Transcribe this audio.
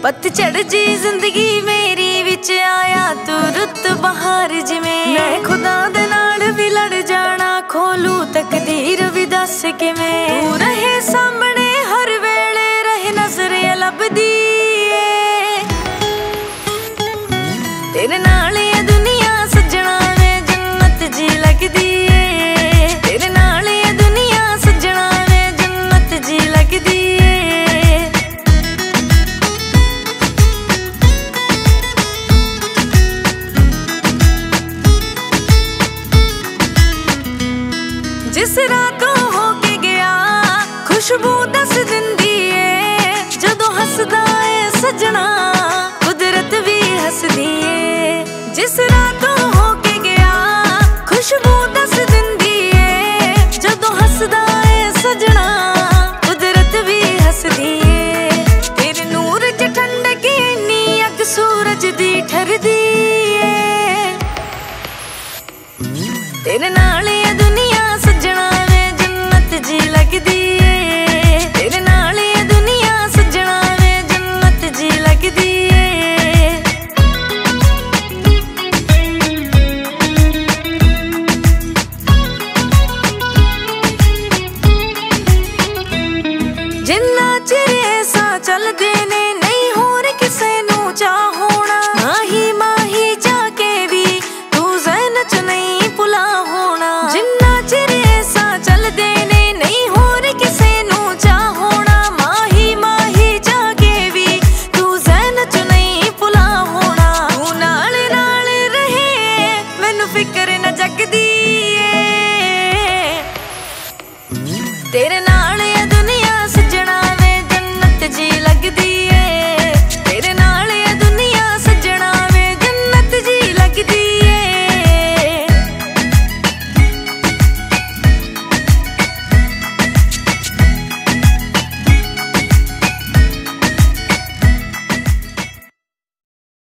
पतझड़ जी जिंदगी मेरी विच आया तू रुत बहार जिवें मैं खुदा दे नाल भी लड़ जाना खोलू तकदीर भी दस किवें तू रहे सामने हर वेले रहे नजर लभदी तेरे नाल ये दुनिया सजना वे जन्नत जी लगदी तेरे नाल ये दुनिया सजना वे जन्नत जी लगदी जिस रातों होके गया खुशबू दस दिंदी है जदों हसदा है सजना।